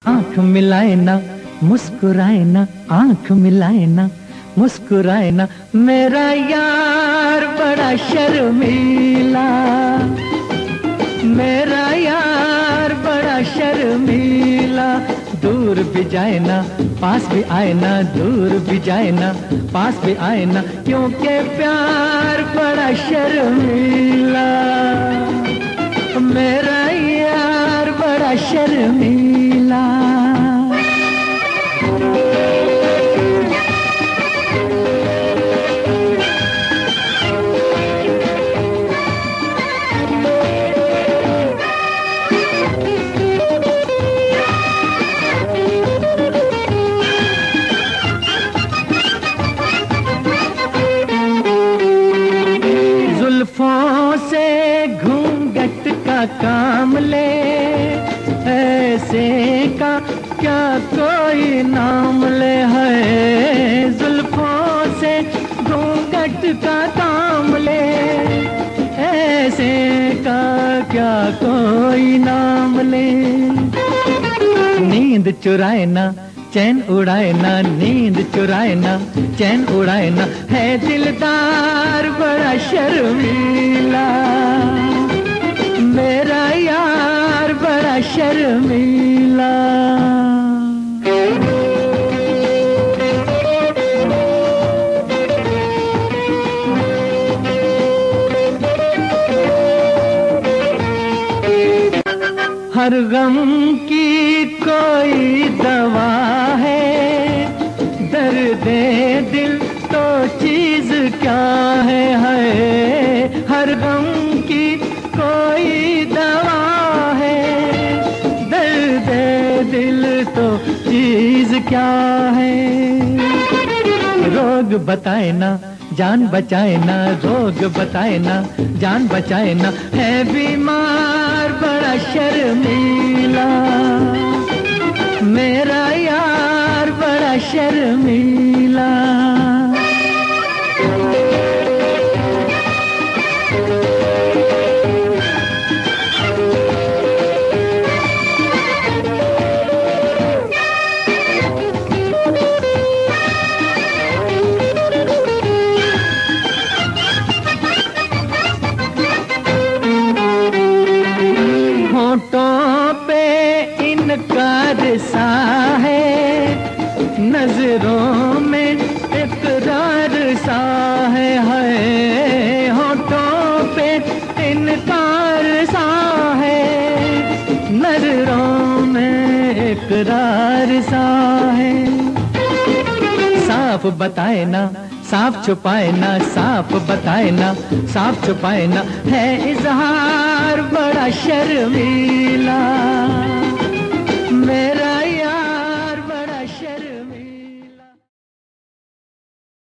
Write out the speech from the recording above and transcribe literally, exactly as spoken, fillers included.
आंख मिलाए ना, मुस्कुराए ना, आंख मिलाए ना, मुस्कुराए ना, मेरा यार बड़ा शर्मीला, मेरा यार बड़ा शर्मीला। दूर भी जाए ना, पास भी आए ना, दूर भी जाए ना, पास भी आए ना, क्योंकि प्यार बड़ा शर्मीला, मेरा यार बड़ा शर्मीला। जुल्फों से घूंघट का काम ले, ऐसे का क्या कोई नाम ले है। जुल्फों से घूंघट का काम ले, ऐसे का क्या कोई नाम ले। नींद चुराए ना, चैन उड़ाए ना, नींद चुराए ना, चैन उड़ाए ना, है दिलदार बड़ा शर्मीला, मेरा यार बड़ा शर्मीला। हर गम की कोई दवा है, दर्दे दिल तो चीज क्या है, है। हर गम की कोई दवा है, दर्दे दिल तो चीज क्या है। रोग बताए ना, जान बचाए ना, रोग बताए ना, जान बचाए ना, है बीमार बड़ा शर्मीला, मेरा यार बड़ा शर्मीला। होठों पे इनकार सा है, नजरों में इकरार सा है, है। होठों पे इनकार सा है, नजरों में इकरार सा है। साफ बताए ना, साफ छुपाए ना, साफ बताए ना, साफ छुपाए ना, है इजहार बड़ा शर्मीला।